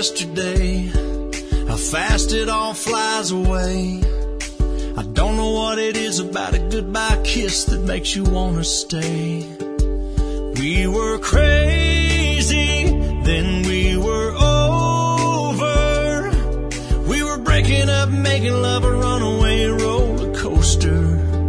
yesterday, how fast it all flies away. I don't know what it is about a goodbye kiss that makes you want to stay. We were crazy, then we were over. We were breaking up, making love a runaway roller coaster.